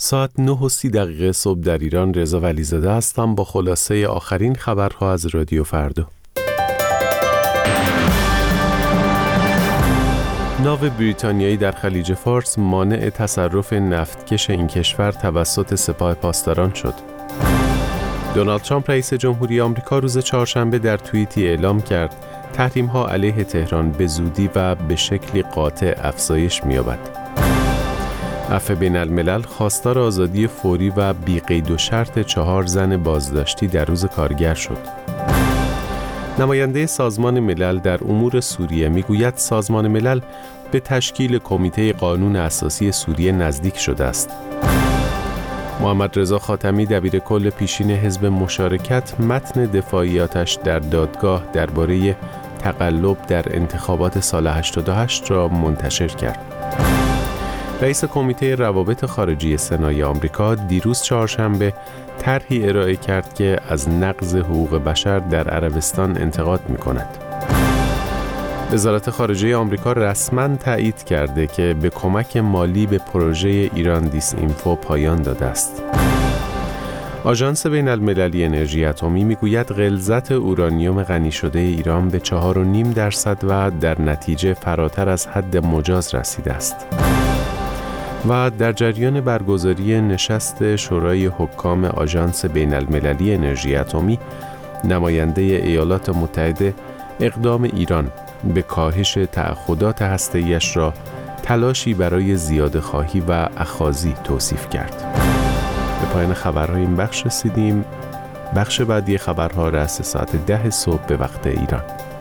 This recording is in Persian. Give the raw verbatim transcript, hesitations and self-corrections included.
ساعت نه و سی دقیقه صبح در ایران. رضا ولیزاده هستم با خلاصه آخرین خبرها از رادیو فردا. ناو بریتانیایی در خلیج فارس مانع تصرف نفتکش این کشور توسط سپاه پاسداران شد. دونالد ترامپ رئیس جمهوری آمریکا روز چهارشنبه در توییتی اعلام کرد تحریم‌ها علیه تهران به زودی و به شکلی قاطع افزایش می‌یابد. عفو بین الملل خواستار آزادی فوری و بی قید و شرط چهار زن بازداشتی در روز کارگر شد. نماینده سازمان ملل در امور سوریه میگوید سازمان ملل به تشکیل کمیته قانون اساسی سوریه نزدیک شده است. محمد رضا خاتمی دبیرکل پیشین حزب مشارکت متن دفاعیاتش در دادگاه درباره تقلب در انتخابات سال هشتاد و هشت را منتشر کرد. رئیس کمیته روابط خارجی سنای آمریکا دیروز چهارشنبه طرحی ارائه کرد که از نقض حقوق بشر در عربستان انتقاد می‌کند. وزارت خارجه آمریکا رسما تایید کرده که به کمک مالی به پروژه ایران دیس اینفو پایان داده است. آژانس بین المللی انرژی اتمی میگوید غلظت اورانیوم غنی شده ایران به چهار و نیم درصد و در نتیجه فراتر از حد مجاز رسیده است. و در جریان برگزاری نشست شورای حکام آژانس بین المللی انرژی اتمی، نماینده ایالات متحده اقدام ایران به کاهش تعهدات هسته‌ایش را تلاشی برای زیاده‌خواهی و اخاذی توصیف کرد. به پایان خبرهای این بخش رسیدیم. بخش بعدی خبرها رأس ساعت ده صبح به وقت ایران.